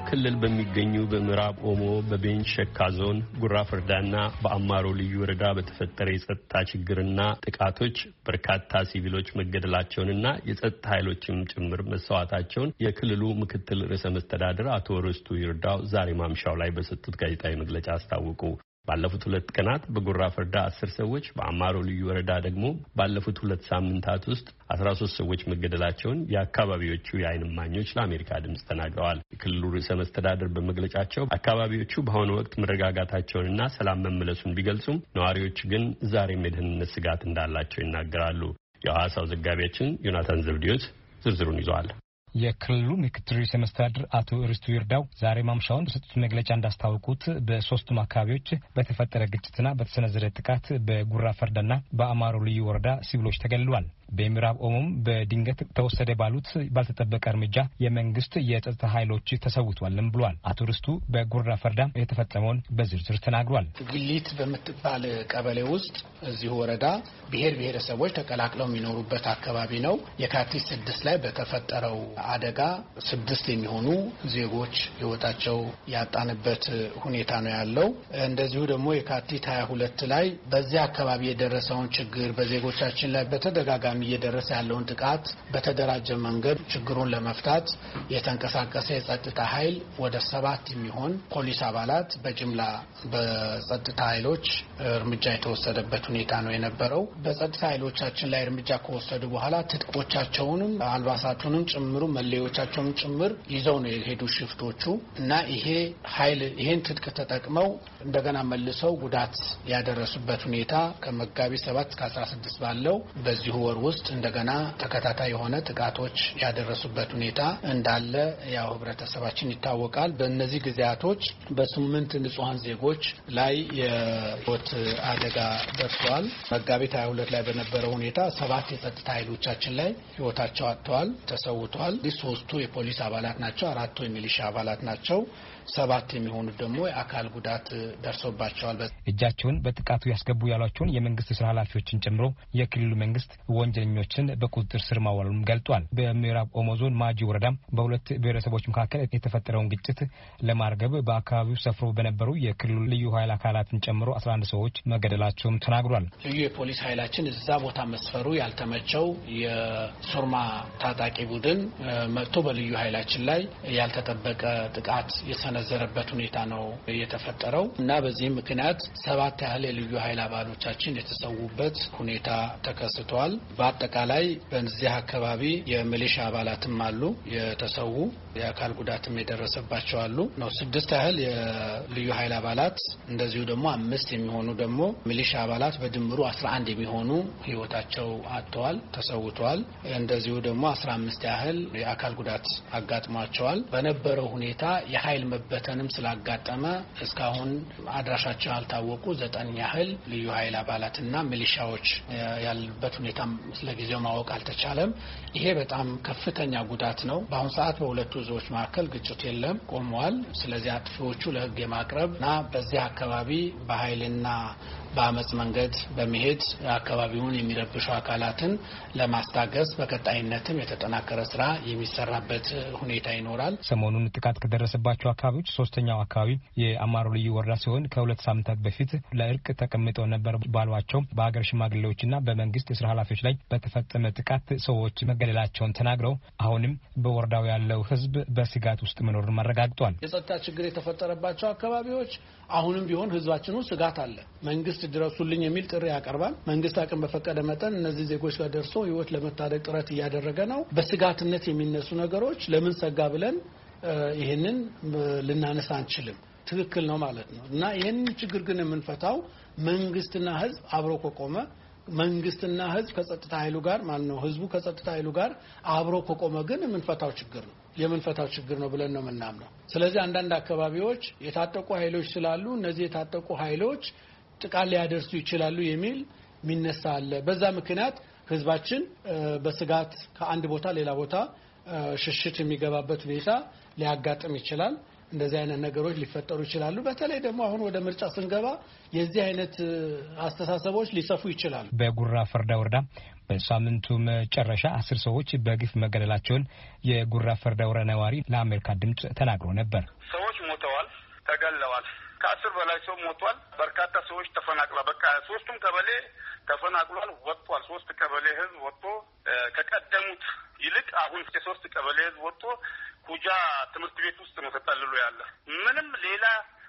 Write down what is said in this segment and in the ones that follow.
ክልል በሚገኙ በምዕራብ ኦሞ በቤንች ሸካ ዞን ጉራ ፈርዳና በአማሮ ልዩ ወረዳ በተፈጠረ የጸጥታ ችግርና ጥቃቶች በርካታ ሲቪሎች መገደላቸውንና የጸጥታ ኃይሎችም ጭምር መሰዋታቸውን የክልሉ ምክትል ርዕሰ መስተዳድር አቶ ርስቱ ይርዳው ዛሬ ማምሻው ላይ በሰጡት ጋዜጣዊ መግለጫ አስታወቁ። ባለፉት 2 ቀናት በጉራ ፈርዳ 10 ሰዎች በአማሮ ልዩ ወረዳ ደግሞ ባለፉት 2 ሳምንታት ውስጥ 13 ሰዎች መገደላቸውን የአካባቢዎቹ የዓይን እማኞች ለአሜሪካ ድምጽ ተናግረዋል። የክልሉ ርዕሰ መስተዳድር በመግለጫቸው አካባቢዎቹ በአሁኑ ወቅት መረጋጋታቸውንና ሰላም መመለሱን ቢገልጹም ነዋሪዎች ግን ዛሬም የደህንነት ስጋት እንዳላቸው ይናገራሉ። የሐዋሳው ዘጋቢያችን ዮናታን ዘብዲዮስ ዝርዝሩን ይዟል። የክልሉ ምክትል ርዕሰ መስተዳድር አቶ ርስቱ ይርዳው ዛሬ ማምሻውን በሰጡት መግለጫ እንዳስታወቁት በሶስቱም አካባቢዎች በተፈጠረ ግጭትና በተሰነዘረ ጥቃት በጉራ ፈርዳና በአማሮ ልዩ ወረዳ ሲቪሎች ተገድለዋል። በምዕራብ ኦሞም በድንገት ተወሰደ ባሉት ባልተጠበቀ እርምጃ የመንግስት የጸጥታ ኃይሎች ተሰውቷልም ብሏል። አቶ ርስቱ በጉራ ፈርዳ የተፈጸመውን በዝርዝር ተናግሯል። ግሊት በምትባል ቀበሌ ውስጥ እዚሁ ወረዳ ብሔር ብሔረሰቦች ተቀላቅለው የሚኖሩበት አካባቢ ነው። የካቲት 6 ላይ በተፈጠረው አደጋ 6 የሚሆኑ ዜጎች ህይወታቸው ያጣንበት ሁኔታ ነው ያለው። እንደዚሁ ደግሞ የካቲት 22 ላይ በዚያ አካባቢ የደረሰውን ችግር በዜጎቻችን ላይ በተደጋጋሚ እየደረሰ ያለውን ጥቃት በተደራጀ መንገድ ችግሩን ለመፍታት የተንቀሳቀሰ የጸጥታ ኃይል ወደ 7 የሚሆን ፖሊስ አባላት በጅምላ በጸጥታ ኃይሎች እርምጃ የተወሰደበት ሁኔታ ነው የነበረው። በጸጥታ ኃይሎቻችን ላይ እርምጃ ከወሰዱ በኋላ ትጥቆቻቸውንም አልባሳቱንም ጭምሩ መለዮቻቸውንም ጭምር ይዘው ነው የሄዱ ሽፍቶቹ እና ይሄ ኃይል ይሄን ትጥቅ ተጠቅመው እንደገና መልሰው ጉዳት ያደረሱበት ሁኔታ ከመጋቢት 7 እስከ 16 ባለው በዚሁ ወር ውስጥ እንደገና ተከታታይ የሆነ ጥቃቶች ያደረሱበት ሁኔታ እንዳለ ያው ህብረተሰባችን ይታወቃል። በእነዚህ ጊዜያቶች በ8 ንጹሃን ዜጎች ላይ የህይወት አደጋ ደርሷል። መጋቢት 22 ላይ በነበረው ሁኔታ 7 የጸጥታ ኃይሎቻችን ላይ ህይወታቸው አጥተዋል፣ ተሰውተዋል። 3ቱ የፖሊስ አባላት ናቸው፣ 4ቱ የሚሊሻ አባላት ናቸው። 7 የሚሆኑት ደግሞ የአካል ጉዳት ደርሶባቸዋል። እጃቸውን በጥቃቱ ያስገቡ ያሏቸውን የመንግስት ስራ ኃላፊዎችን ጨምሮ የክልሉ መንግስት ወንጀለኞችን በቁጥጥር ስር ማዋሉን ገልጧል። በምዕራብ ኦሞ ዞን ማጂ ወረዳም በሁለት ብሔረሰቦች መካከል የተፈጠረውን ግጭት ለማርገብ በአካባቢው ሰፍሮ በነበሩ የክልሉ ልዩ ኃይል አካላትን ጨምሮ 11 ሰዎች መገደላቸውም ተናግሯል። ልዩ የፖሊስ ኃይላችን እዛ ቦታ መስፈሩ ያልተመቸው የሱርማ ታጣቂ ቡድን መጥቶ በልዩ ኃይላችን ላይ ያልተጠበቀ ጥቃት የሰነዘረበት ሁኔታ ነው የተፈጠረው እና በዚህ ምክንያት 7 ያህል የልዩ ኃይል አባሎቻችን የተሰዉበት ሁኔታ ተከስቷል። በአጠቃላይ በዚህ አካባቢ የሚሊሻ አባላትም አሉ የተሰዉ፣ የአካል ጉዳትም የደረሰባቸው አሉ ነው 6 ያህል የልዩ ኃይል አባላት እንደዚሁ ደግሞ 5 የሚሆኑ ደግሞ ሚሊሻ አባላት በድምሩ 11 የሚሆኑ ህይወታቸው አጥተዋል፣ ተሰውተዋል። እንደዚሁ ደግሞ 15 ያህል የአካል ጉዳት አጋጥሟቸዋል። በነበረው ሁኔታ የኃይል መበተንም ስላጋጠመ እስካሁን አድራሻቸው ያልታወቁ 9 ያህል ልዩ ኃይል አባላትና ሚሊሻዎች ያሉበት ሁኔታ ለጊዜው ማወቅ አልተቻለም። ይሄ በጣም ከፍተኛ ጉዳት ነው። በአሁኑ ሰዓት በሁለቱ ዞኖች መካከል ግጭት የለም፣ ቆመዋል። ስለዚህ አጥፊዎቹ ለህግ የማቅረብና በዚህ አካባቢ በኃይልና በአመጽ መንገድ በመሄድ አካባቢውን የሚረብሹ አካላትን ለማስታገስ በቀጣይነትም የተጠናከረ ስራ የሚሰራበት ሁኔታ ይኖራል። ሰሞኑን ጥቃት ከደረሰባቸው አካባቢዎች 3ኛው አካባቢ የአማሮ ልዩ ወረዳ ሲሆን ከ2 ሳምንታት በፊት ለእርቅ ተቀምጠው ነበር ባሏቸው በሀገር ሽማግሌዎችና በመንግስት የስራ ኃላፊዎች ላይ በተፈጸመ ጥቃት ሰዎች መገደላቸውን ተናግረው አሁንም በወረዳው ያለው ህዝብ በስጋት ውስጥ መኖሩን አረጋግጧል። የጸጥታ ችግር የተፈጠረባቸው አካባቢዎች አሁንም ቢሆን ህዝባችን ውስጥ ስጋት አለ። መንግስት ድረሱልኝ የሚል ጥሪ ያቀርባል። መንግስት አቅም በፈቀደ መጠን እነዚህ ዜጎች ጋር ደርሶ ህይወት ለመታደግ ጥረት እያደረገ ነው። በስጋትነት የሚነሱ ነገሮች ለምን ሰጋ ብለን ይሄንን ልናነሳ አንችልም። ትክክል ነው ማለት ነው እና ይሄንን ችግር ግን የምንፈታው መንግስትና ህዝብ አብሮ ከቆመ፣ መንግስትና ህዝብ ከጸጥታ ኃይሉ ጋር ማለት ነው ህዝቡ ከጸጥታ ኃይሉ ጋር አብሮ ከቆመ ግን የምንፈታው ችግር ነው ብለን ነው የምናምነው። ስለዚህ አንዳንድ አካባቢዎች የታጠቁ ኃይሎች ስላሉ እነዚህ የታጠቁ ኃይሎች ጥቃት ሊያደርሱ ይችላሉ የሚል ሚነሳ አለ። በዛ ምክንያት ህዝባችን በስጋት ከአንድ ቦታ ሌላ ቦታ ሽሽት የሚገባበት ሁኔታ ሊያጋጥም ይችላል። እንደዚህ አይነት ነገሮች ሊፈጠሩ ይችላሉ። በተለይ ደግሞ አሁን ወደ ምርጫ ስንገባ የዚህ አይነት አስተሳሰቦች ሊሰፉ ይችላሉ። በጉራ ፈርዳ ወረዳ በሳምንቱ መጨረሻ 10 ሰዎች በግፍ መገደላቸውን የጉራ ፈርዳ ወረዳ ነዋሪ ለአሜሪካ ድምጽ ተናግሮ ነበር። ሰዎች ሞተዋል፣ ተገለዋል። ከ10 በላይ ሰው ሞቷል። በርካታ ሰዎች ተፈናቅሏል። በቃ 3ቱም ቀበሌ ተፈናቅሏል፣ ወጥቷል። 3 ቀበሌ ህዝብ ወጥቶ ከቀደሙት ይልቅ አሁን የ3 ቀበሌ ህዝብ ወጥቶ ኩጃ ትምህርት ቤት ውስጥ ነው ተጠልሎ ያለ። ምንም ሌላ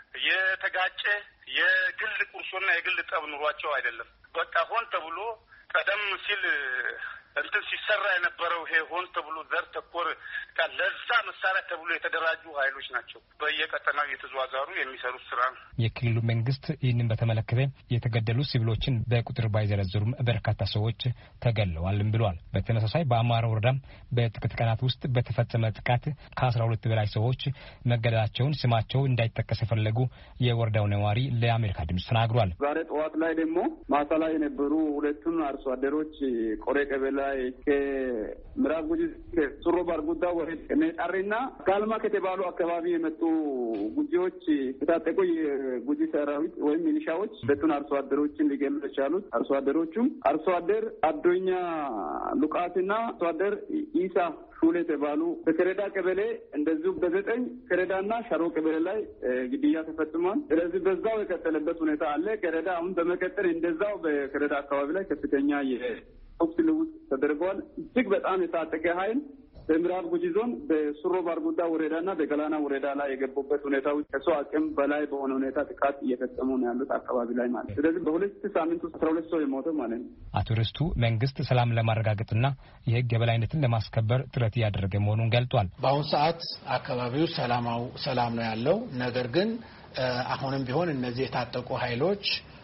የተጋጨ የግል ቁርሾና የግል ጠብ ኑሯቸው አይደለም። በቃ ሆን ተብሎ ቀደም ሲል እንትን ሲሰራ የነበረው ይሄ ሆን ተብሎ ዘር ተኮር ለዛ መሳሪያ ተብሎ የተደራጁ ኃይሎች ናቸው በየቀጠናው እየተዘዋዛሩ የሚሰሩት ስራ ነው። የክልሉ መንግስት ይህንን በተመለከተ የተገደሉ ሲቪሎችን በቁጥር ባይዘረዝሩም በርካታ ሰዎች ተገለዋልም ብሏል። በተመሳሳይ በአማራ ወረዳ በጥቂት ቀናት ውስጥ በተፈጸመ ጥቃት ከ12 በላይ ሰዎች መገደላቸውን ስማቸው እንዳይጠቀስ የፈለጉ የወረዳው ነዋሪ ለአሜሪካ ድምጽ ተናግሯል። ዛሬ ጠዋት ላይ ደግሞ ማሳ ላይ የነበሩ ሁለቱን አርሶ አደሮች ቆሬ ቀበሌ ላይ ከምዕራብ ጉጂ ሱሮ ባርጉዳ ወይ ሜጣሪና ጋልማ ከተባሉ አካባቢ የመጡ ጉጂዎች የታጠቁ የጉጂ ሰራዊት ወይም ሚሊሻዎች ሁለቱን አርሶ አደሮችን ሊገሉ የቻሉት አርሶ አደሮቹም አርሶ አደር አዶኛ ሉቃስና አርሶ አደር ኢሳ ሹሌ የተባሉ በከረዳ ቀበሌ እንደዚሁ በ9 ከረዳና ሻሮ ቀበሌ ላይ ግድያ ተፈጽሟል። ስለዚህ በዛው የቀጠለበት ሁኔታ አለ። ከረዳ አሁን በመቀጠል እንደዛው በከረዳ አካባቢ ላይ ከፍተኛ የኦክስ ልውጥ ተደርጓል። እጅግ በጣም የታጠቀ ኃይል በምዕራብ ጉጂ ዞን በሱሮ ባርጉዳ ወረዳና በገላና ወረዳ ላይ የገቡበት ሁኔታዎች ከሰው አቅም በላይ በሆነ ሁኔታ ጥቃት እየፈጸሙ ነው ያሉት አካባቢ ላይ ማለት። ስለዚህ በሁለት ሳምንት ውስጥ 12 ሰው የሞተው ማለት ነው። አቶ ርስቱ መንግስት ሰላም ለማረጋገጥና የህግ የበላይነትን ለማስከበር ጥረት እያደረገ መሆኑን ገልጧል። በአሁኑ ሰዓት አካባቢው ሰላም ነው ያለው። ነገር ግን አሁንም ቢሆን እነዚህ የታጠቁ ኃይሎች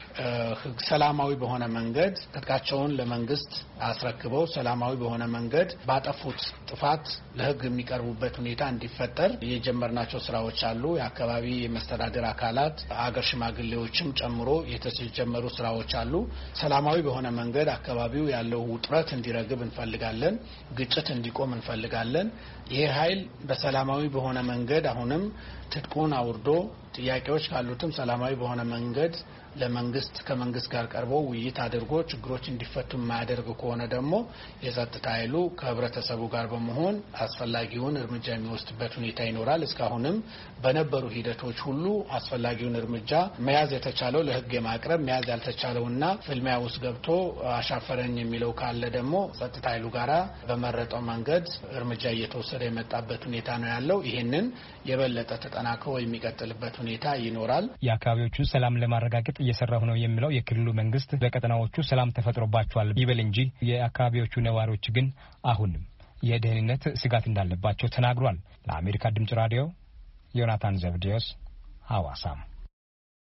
ሰላማዊ በሆነ መንገድ ትጥቃቸውን ለመንግስት አስረክበው ሰላማዊ በሆነ መንገድ ባጠፉት ጥፋት ለህግ የሚቀርቡበት ሁኔታ እንዲፈጠር የጀመርናቸው ስራዎች አሉ። የአካባቢ የመስተዳደር አካላት አገር ሽማግሌዎችም ጨምሮ የተጀመሩ ስራዎች አሉ። ሰላማዊ በሆነ መንገድ አካባቢው ያለው ውጥረት እንዲረግብ እንፈልጋለን። ግጭት እንዲቆም እንፈልጋለን። ይህ ኃይል በሰላማዊ በሆነ መንገድ አሁንም ትጥቁን አውርዶ ጥያቄዎች ካሉትም ሰላማዊ በሆነ መንገድ ለመንግስት ከመንግስት ጋር ቀርቦ ውይይት አድርጎ ችግሮች እንዲፈቱ የማያደርግ ከሆነ ደግሞ የጸጥታ ኃይሉ ከህብረተሰቡ ጋር በመሆን አስፈላጊውን እርምጃ የሚወስድበት ሁኔታ ይኖራል። እስካሁንም በነበሩ ሂደቶች ሁሉ አስፈላጊውን እርምጃ መያዝ የተቻለው ለህግ የማቅረብ መያዝ ያልተቻለውና ፍልሚያ ውስጥ ገብቶ አሻፈረኝ የሚለው ካለ ደግሞ ጸጥታ ኃይሉ ጋራ በመረጠው መንገድ እርምጃ እየተወሰደ የመጣበት ሁኔታ ነው ያለው። ይህንን የበለጠ ተጠናክሮ የሚቀጥልበት ሁኔታ ይኖራል። የአካባቢዎቹን ሰላም ለማረጋገጥ እየሰራሁ ነው የሚለው የክልሉ መንግስት በቀጠናዎቹ ሰላም ተፈጥሮባቸዋል ይበል እንጂ የአካባቢዎቹ ነዋሪዎች ግን አሁንም የደህንነት ስጋት እንዳለባቸው ተናግሯል። ለአሜሪካ ድምጽ ራዲዮ ዮናታን ዘብዴዎስ ሐዋሳም